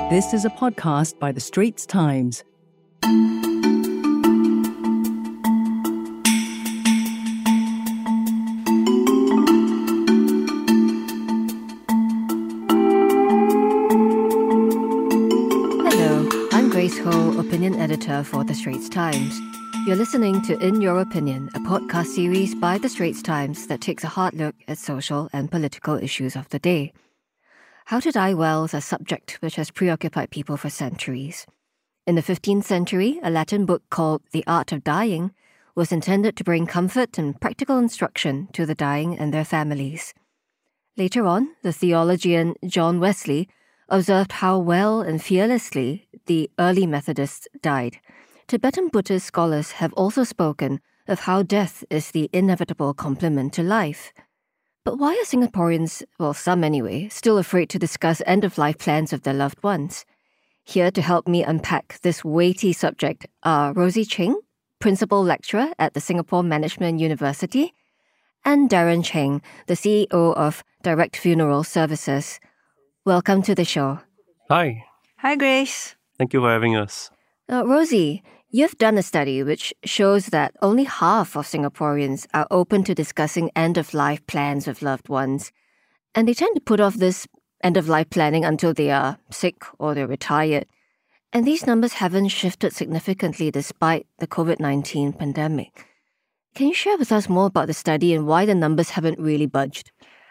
This is a podcast by The Straits Times. Hello, I'm Grace Ho, Opinion Editor for The Straits Times. You're listening to In Your Opinion, a podcast series by The Straits Times that takes a hard look at social and political issues of the day. How to die well is a subject which has preoccupied people for centuries. In the 15th century, a Latin book called The Art of Dying was intended to bring comfort and practical instruction to the dying and their families. Later on, the theologian John Wesley observed how well and fearlessly the early Methodists died. Tibetan Buddhist scholars have also spoken of how death is the inevitable complement to life. But why are Singaporeans, well, some anyway, still afraid to discuss end-of-life plans of their loved ones? Here to help me unpack this weighty subject are Rosie Ching, Principal Lecturer at the Singapore Management University, and Darren Cheng, the CEO of Direct Funeral Services. Welcome to the show. Hi. Hi, Grace. Thank you for having us. Rosie, you've done a study which shows that only half of Singaporeans are open to discussing end-of-life plans with loved ones. And they tend to put off this end-of-life planning until they are sick or they're retired. And these numbers haven't shifted significantly despite the COVID-19 pandemic. Can you share with us more about the study and why the numbers haven't really budged?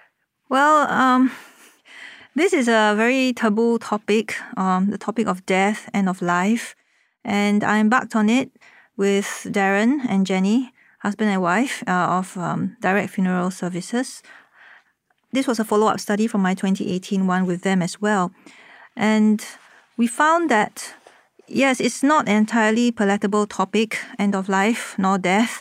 Well, this is a very taboo topic, the topic of death, end of life. And I embarked on it with Darren and Jenny, husband and wife of Direct Funeral Services. This was a follow-up study from my 2018 one with them as well. And we found that, yes, it's not an entirely palatable topic, end of life, nor death.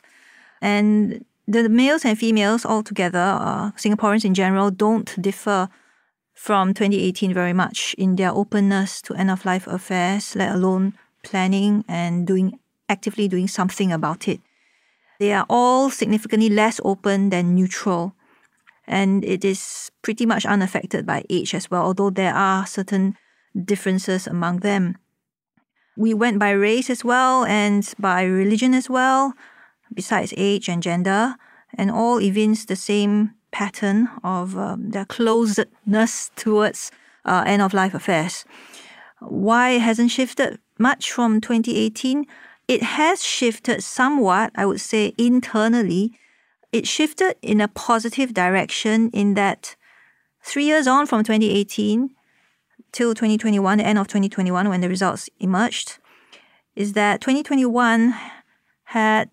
And the males and females altogether, Singaporeans in general, don't differ from 2018 very much in their openness to end-of-life affairs, let alone planning and actively doing something about it. They are all significantly less open than neutral. And it is pretty much unaffected by age as well, although there are certain differences among them. We went by race as well and by religion as well, besides age and gender, and all evince the same pattern of their closedness towards end-of-life affairs. Why it hasn't shifted much from 2018? It has shifted somewhat, I would say, internally. It shifted in a positive direction in that 3 years on from 2018 till 2021, the end of 2021 when the results emerged, is that 2021 had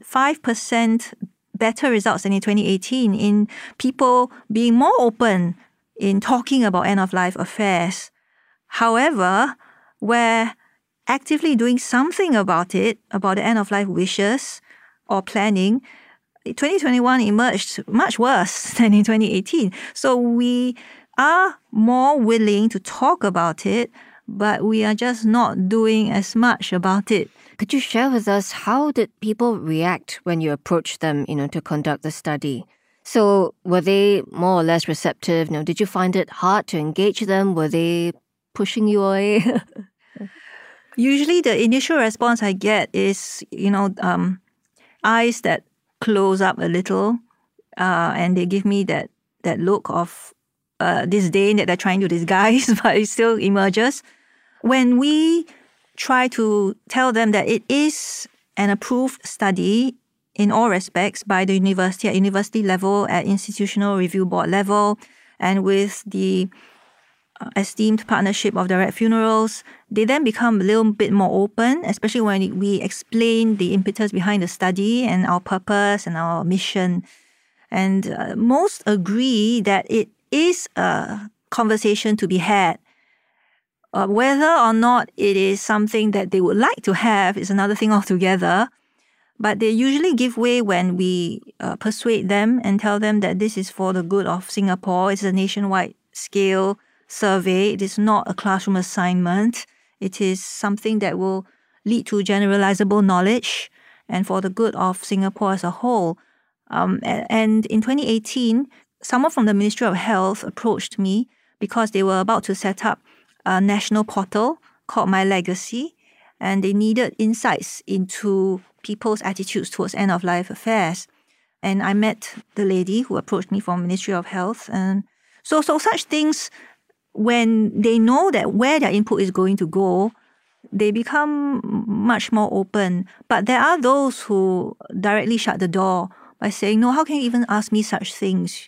5% better results than in 2018 in people being more open in talking about end-of-life affairs. However, where actively doing something about it, about the end-of-life wishes or planning, 2021 emerged much worse than in 2018. So we are more willing to talk about it, but we are just not doing as much about it. Could you share with us how did people react when you approached them, to conduct the study? So were they more or less receptive? Did you find it hard to engage them? Were they pushing you away? Usually the initial response I get is, eyes that close up a little, and they give me that look of disdain that they're trying to disguise, but it still emerges. When we try to tell them that it is an approved study in all respects by the university, at university level, at institutional review board level, and with the esteemed partnership of Direct Funerals, they then become a little bit more open, especially when we explain the impetus behind the study and our purpose and our mission. And most agree that it is a conversation to be had. Whether or not it is something that they would like to have is another thing altogether. But they usually give way when we persuade them and tell them that this is for the good of Singapore. It's a nationwide scale survey. It is not a classroom assignment. It is something that will lead to generalizable knowledge and for the good of Singapore as a whole. And in 2018, someone from the Ministry of Health approached me because they were about to set up a national portal called My Legacy, and they needed insights into people's attitudes towards end-of-life affairs. And I met the lady who approached me from Ministry of Health. And so such things, when they know that where their input is going to go, they become much more open. But there are those who directly shut the door by saying, no, how can you even ask me such things?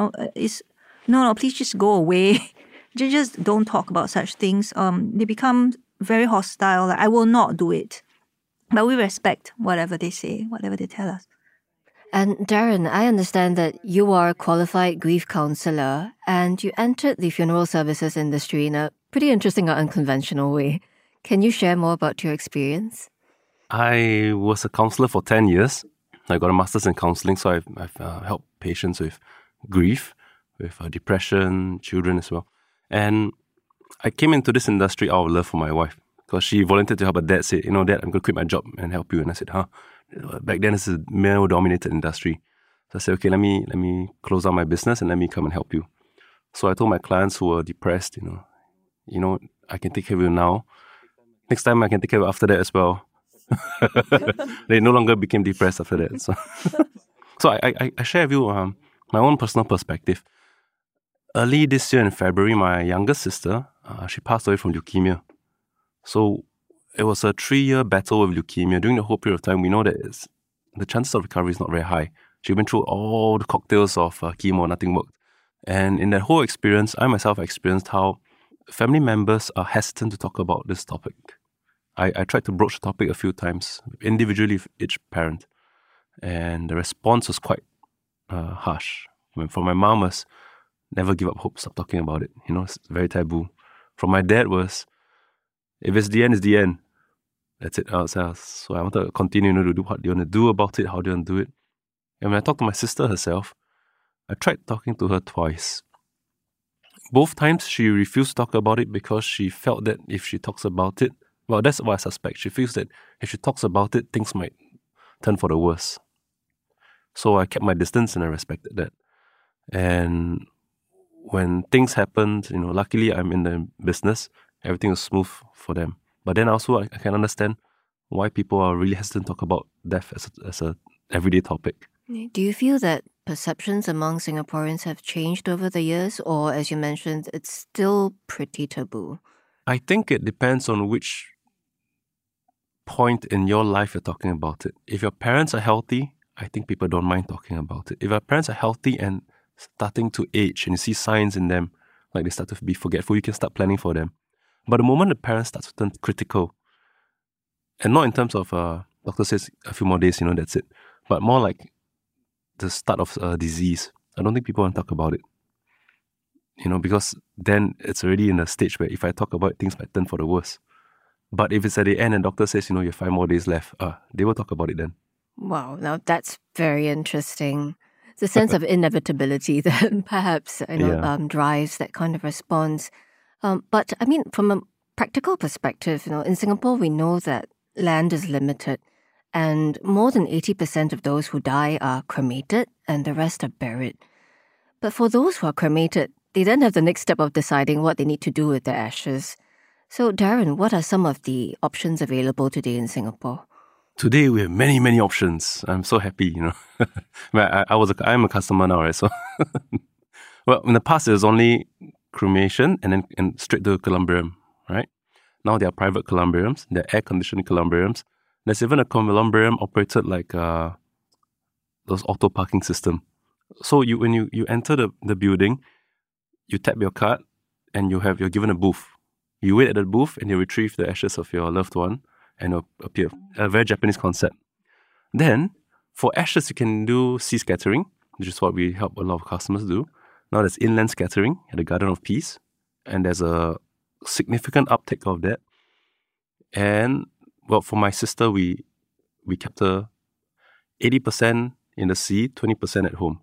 No, please just go away. Just don't talk about such things. They become very hostile. Like, I will not do it. But we respect whatever they say, whatever they tell us. And Darren, I understand that you are a qualified grief counsellor and you entered the funeral services industry in a pretty interesting or unconventional way. Can you share more about your experience? I was a counsellor for 10 years. I got a master's in counselling, so I've helped patients with grief, with depression, children as well. And I came into this industry out of love for my wife because she volunteered to help her dad. Said, Dad, I'm going to quit my job and help you. And I said, Back then, it's a male-dominated industry. So I said, okay, let me close down my business and let me come and help you. So I told my clients who were depressed, I can take care of you now. Next time, I can take care of you after that as well. They no longer became depressed after that. So I share with you my own personal perspective. Early this year in February, my youngest sister, she passed away from leukemia. So it was a 3-year battle with leukemia. During the whole period of time, we know that the chances of recovery is not very high. She went through all the cocktails of chemo, nothing worked. And in that whole experience, I myself experienced how family members are hesitant to talk about this topic. I tried to broach the topic a few times, individually with each parent. And the response was quite harsh. From my mom was, never give up hope, stop talking about it. It's very taboo. From my dad was, if it's the end, it's the end. That's it. So I wanted to continue to do what do you want to do about it, how do you want to do it. And when I talked to my sister herself, I tried talking to her twice. Both times she refused to talk about it because she felt that if she talks about it, well, that's what I suspect. She feels that if she talks about it, things might turn for the worse. So I kept my distance and I respected that. And when things happened, luckily I'm in the business, everything was smooth for them. But then also I can understand why people are really hesitant to talk about death as a everyday topic. Do you feel that perceptions among Singaporeans have changed over the years, or as you mentioned, it's still pretty taboo? I think it depends on which point in your life you're talking about it. If your parents are healthy, I think people don't mind talking about it. If your parents are healthy and starting to age and you see signs in them, like they start to be forgetful, you can start planning for them. But the moment the parents start to turn critical, and not in terms of, doctor says a few more days, that's it, but more like the start of a disease, I don't think people want to talk about it. Because then it's already in a stage where if I talk about it, things might turn for the worse. But if it's at the end and doctor says, you have 5 more days left, they will talk about it then. Wow, now that's very interesting. The sense of inevitability that perhaps drives that kind of response. But I mean, from a practical perspective, in Singapore, we know that land is limited and more than 80% of those who die are cremated and the rest are buried. But for those who are cremated, they then have the next step of deciding what they need to do with their ashes. So Darren, what are some of the options available today in Singapore? Today we have many, many options. I'm so happy, I'm a customer now, right? So, well, in the past it was only cremation and then straight to columbarium, right? Now there are private columbariums, there are air-conditioned columbariums. There's even a columbarium operated like those auto parking system. So when you enter the building, you tap your card and you're given a booth. You wait at the booth and you retrieve the ashes of your loved one and it'll appear. A very Japanese concept. Then, for ashes, you can do sea scattering, which is what we help a lot of customers do. Now there's inland scattering at the Garden of Peace, and there's a significant uptake of that. And, well, for my sister, we kept her 80% in the sea, 20% at home.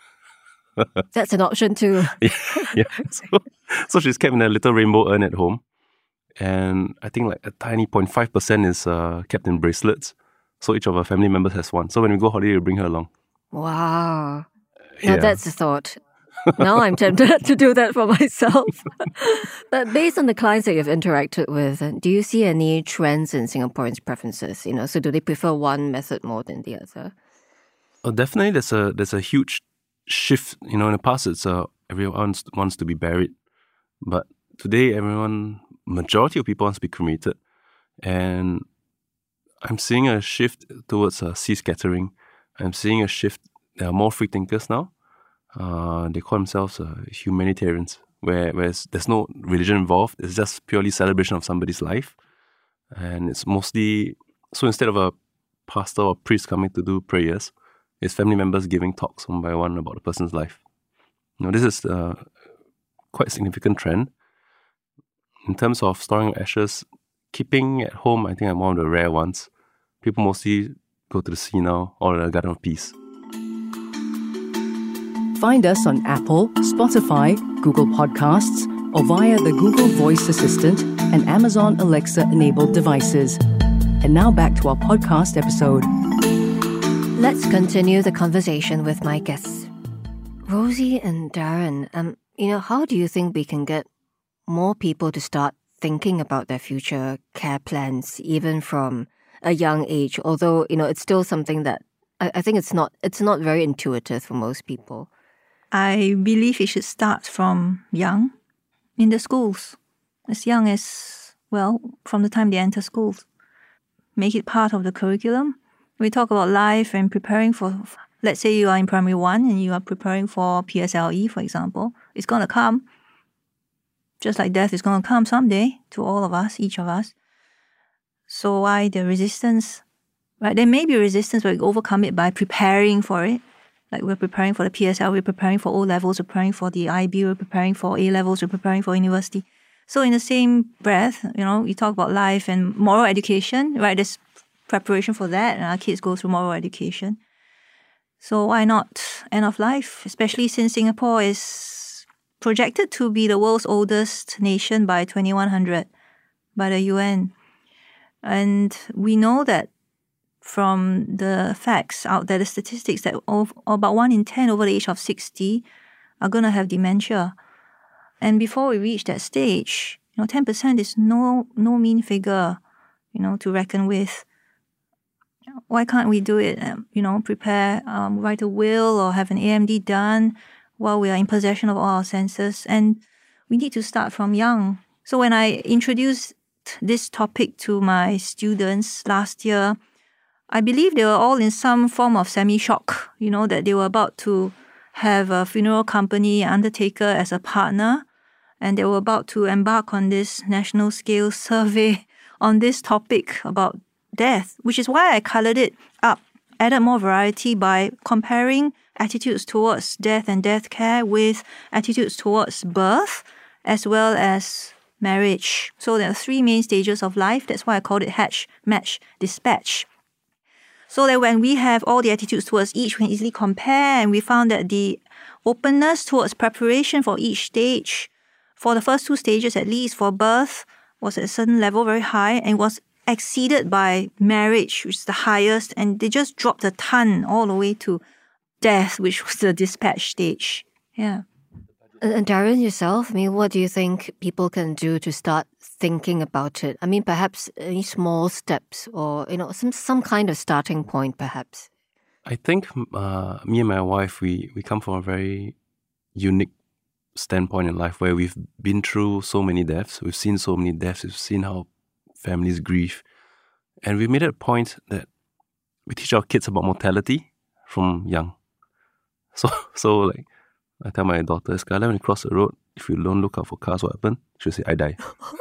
That's an option too. Yeah. So she's kept in a little rainbow urn at home. And I think like a tiny 0.5% is kept in bracelets. So each of our family members has one. So when we go holiday, we bring her along. Wow. Now that's a thought. Now I'm tempted to do that for myself. But based on the clients that you've interacted with, do you see any trends in Singaporeans' preferences? So do they prefer one method more than the other? Oh, definitely, there's a huge shift. In the past, it's everyone wants to be buried, but today, majority of people wants to be cremated, and I'm seeing a shift towards sea scattering. I'm seeing a shift. There are more free thinkers now. They call themselves humanitarians, whereas there's no religion involved. It's just purely celebration of somebody's life, and it's mostly so instead of a pastor or priest coming to do prayers, it's family members giving talks one by one about the person's life. This is quite a significant trend. In terms of storing ashes, keeping at home, I think I'm one of the rare ones. People mostly go to the sea now or the Garden of Peace. Find us on Apple, Spotify, Google Podcasts, or via the Google Voice Assistant and Amazon Alexa-enabled devices. And now back to our podcast episode. Let's continue the conversation with my guests. Rosie and Darren, how do you think we can get more people to start thinking about their future care plans, even from a young age? Although, it's still something that I think it's not very intuitive for most people. I believe it should start from young, in the schools, as young as, from the time they enter schools. Make it part of the curriculum. We talk about life and preparing for, let's say you are in primary 1 and you are preparing for PSLE, for example. It's going to come, just like death is going to come someday to all of us, each of us. So why the resistance? Right? There may be resistance, but we overcome it by preparing for it. Like we're preparing for the PSL, we're preparing for O-levels, we're preparing for the IB, we're preparing for A-levels, we're preparing for university. So in the same breath, you talk about life and moral education, right? There's preparation for that, and our kids go through moral education. So why not end of life? Especially since Singapore is projected to be the world's oldest nation by 2100 by the UN. And we know that from the facts out there, the statistics, that about 1 in 10 over the age of 60 are going to have dementia. And before we reach that stage, 10% is no mean figure, to reckon with. Why can't we do it? Prepare, write a will or have an AMD done while we are in possession of all our senses. And we need to start from young. So when I introduced this topic to my students last year, I believe they were all in some form of semi-shock, that they were about to have a funeral company, undertaker as a partner, and they were about to embark on this national scale survey on this topic about death, which is why I colored it up, added more variety by comparing attitudes towards death and death care with attitudes towards birth as well as marriage. So there are 3 main stages of life. That's why I called it hatch, match, dispatch. So that when we have all the attitudes towards each, we can easily compare, and we found that the openness towards preparation for each stage, for the first 2 stages at least, for birth, was at a certain level very high and was exceeded by marriage, which is the highest, and they just dropped a ton all the way to death, which was the dispatch stage. Yeah. And Darren, yourself, what do you think people can do to start thinking about it? Perhaps any small steps or, some kind of starting point, perhaps. I think me and my wife, we come from a very unique standpoint in life where we've been through so many deaths. We've seen so many deaths. We've seen how families grieve. And we made it a point that we teach our kids about mortality from young. So like, I tell my daughter, Skylar, when you cross the road, if you don't look out for cars, what happens? She'll say, I die.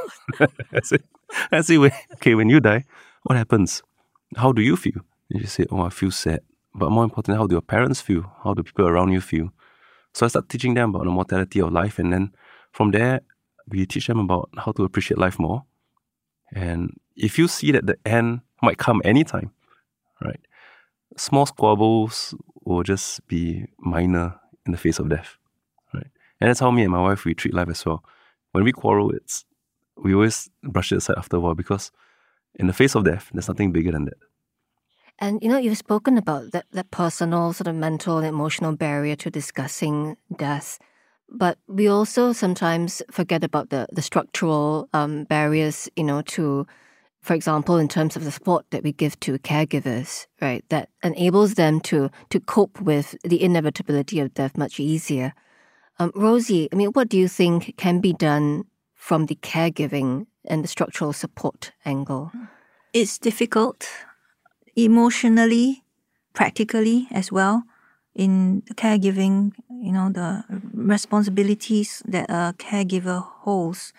I say, when you die, what happens? How do you feel? And she say, I feel sad. But more importantly, how do your parents feel? How do people around you feel? So I start teaching them about the mortality of life. And then from there, we teach them about how to appreciate life more. And if you see that the end might come anytime, right? Small squabbles will just be minor in the face of death, right? And that's how me and my wife, we treat life as well. When we quarrel, we always brush it aside after a while, because in the face of death, there's nothing bigger than that. And, you've spoken about that personal sort of mental and emotional barrier to discussing death. But we also sometimes forget about the structural barriers, to, for example, in terms of the support that we give to caregivers, right, that enables them to cope with the inevitability of death much easier. Rosie, what do you think can be done from the caregiving and the structural support angle? It's difficult emotionally, practically as well, in caregiving, the responsibilities that a caregiver holds.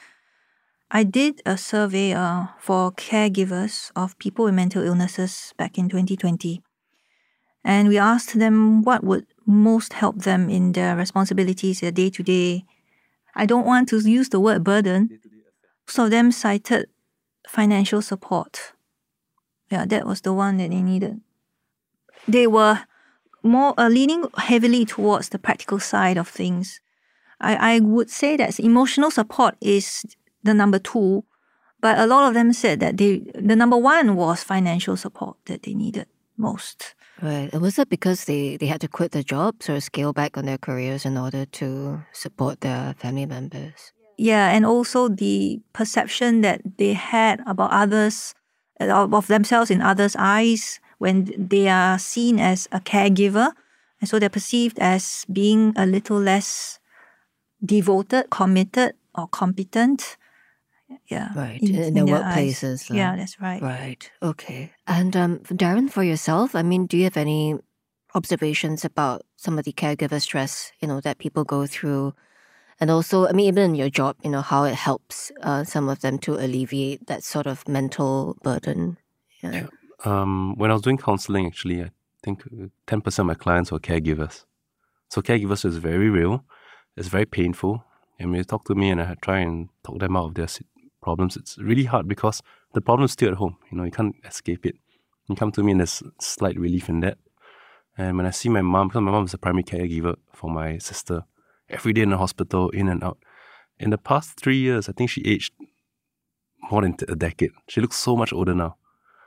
I did a survey for caregivers of people with mental illnesses back in 2020. And we asked them what would most help them in their responsibilities, their day-to-day. I don't want to use the word burden. Some of them cited financial support. Yeah, that was the one that they needed. They were more leaning heavily towards the practical side of things. I would say that emotional support is the number 2, but a lot of them said that the number 1 was financial support that they needed most. Right. And was it because they had to quit their jobs or scale back on their careers in order to support their family members? Yeah, and also the perception that they had about others, of themselves in others' eyes when they are seen as a caregiver. And so they're perceived as being a little less devoted, committed, or competent. Yeah. Right. In their workplaces. Yeah, that's right. Right. Okay. And Darren, for yourself, do you have any observations about some of the caregiver stress, that people go through? And also, even in your job, how it helps some of them to alleviate that sort of mental burden. Yeah. When I was doing counseling, actually, I think 10% of my clients were caregivers. So caregivers is very real. It's very painful. And when you talk to me and I try and talk them out of their problems, it's really hard because the problem is still at home. You can't escape it. You come to me and there's slight relief in that. And when I see my mom, because my mom is a primary caregiver for my sister, every day in the hospital, in and out. In the past 3 years, I think she aged more than a decade. She looks so much older now.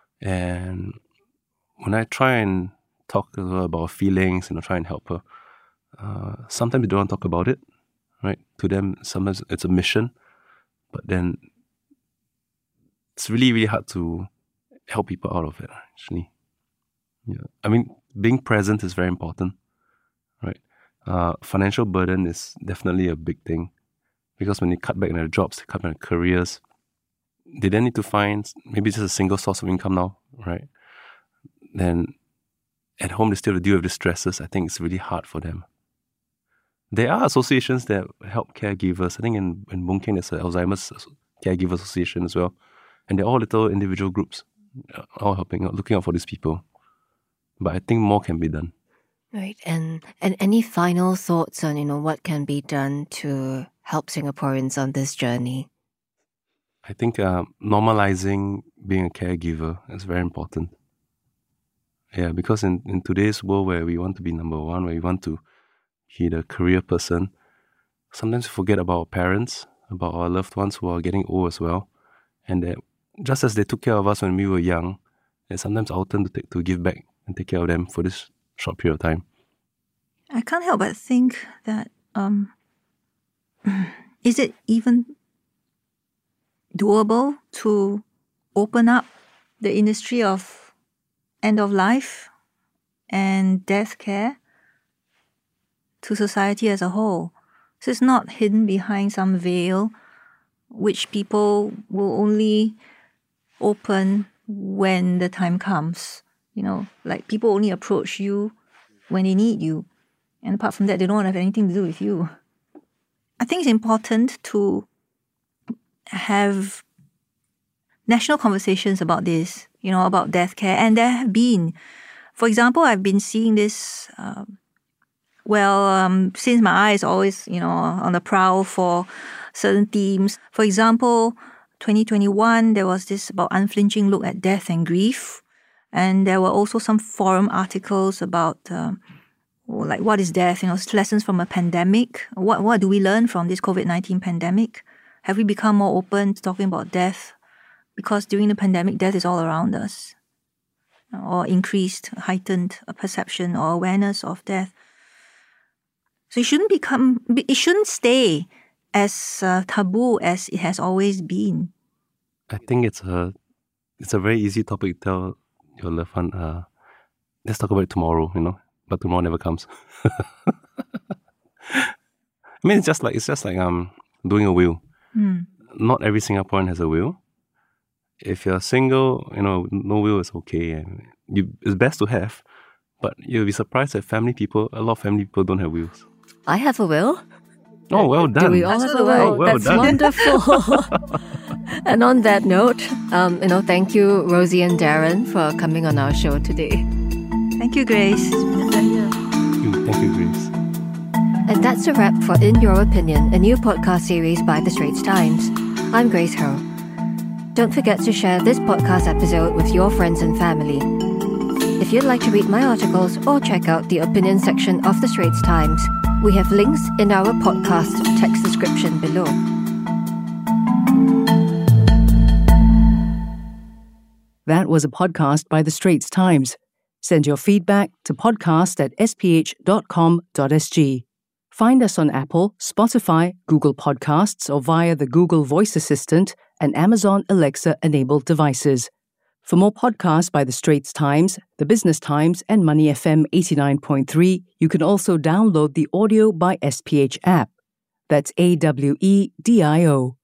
And when I try and talk to her about feelings, try and help her, sometimes they don't want to talk about it, right? To them, sometimes it's a mission, but then it's really, really hard to help people out of it, actually. Yeah. Being present is very important, right? Financial burden is definitely a big thing because when they cut back on their jobs, they cut back on their careers, they then need to find maybe just a single source of income now, right? Then at home, they still have to deal with the stresses. I think it's really hard for them. There are associations that help caregivers. I think in Boon Keng, there's an Alzheimer's Caregiver Association as well. And they're all little individual groups, all helping out, looking out for these people. But I think more can be done. Right. And any final thoughts on, what can be done to help Singaporeans on this journey? I think normalizing being a caregiver is very important. Yeah, because in today's world where we want to be number 1, where we want to be the career person, sometimes we forget about our parents, about our loved ones who are getting old as well. And that just as they took care of us when we were young, it's sometimes our turn to give back and take care of them for this short period of time. I can't help but think that is it even doable to open up the industry of end of life and death care to society as a whole? So it's not hidden behind some veil which people will only open when the time comes. Like people only approach you when they need you. And apart from that, they don't have anything to do with you. I think it's important to have national conversations about this, about death care. And there have been. For example, I've been seeing this, since my eye is always, on the prowl for certain themes. For example, 2021, there was this about unflinching look at death and grief. And there were also some forum articles about what is death, lessons from a pandemic. What do we learn from this COVID-19 pandemic? Have we become more open to talking about death? Because during the pandemic, death is all around us. Or increased, heightened perception or awareness of death. So it shouldn't stay as taboo as it has always been. I think it's a very easy topic to tell your loved one, let's talk about it tomorrow, but tomorrow never comes. I mean, it's just like doing a will. Not every Singaporean has a will. If you're single, no will is okay. It's best to have, but you'll be surprised that a lot of family people don't have wills. I have a will. Oh, well done. Do we all have a will? Well That's done. wonderful. And on that note, thank you, Rosie and Darren, for coming on our show today. Thank you, Grace. Thank you, Grace. And that's a wrap for In Your Opinion, a new podcast series by The Straits Times. I'm Grace Ho. Don't forget to share this podcast episode with your friends and family. If you'd like to read my articles or check out the opinion section of The Straits Times, we have links in our podcast text description below. That was a podcast by The Straits Times. Send your feedback to podcast@sph.com.sg. Find us on Apple, Spotify, Google Podcasts, or via the Google Voice Assistant and Amazon Alexa-enabled devices. For more podcasts by The Straits Times, The Business Times, and Money FM 89.3, you can also download the Audio by SPH app. That's AWEDIO.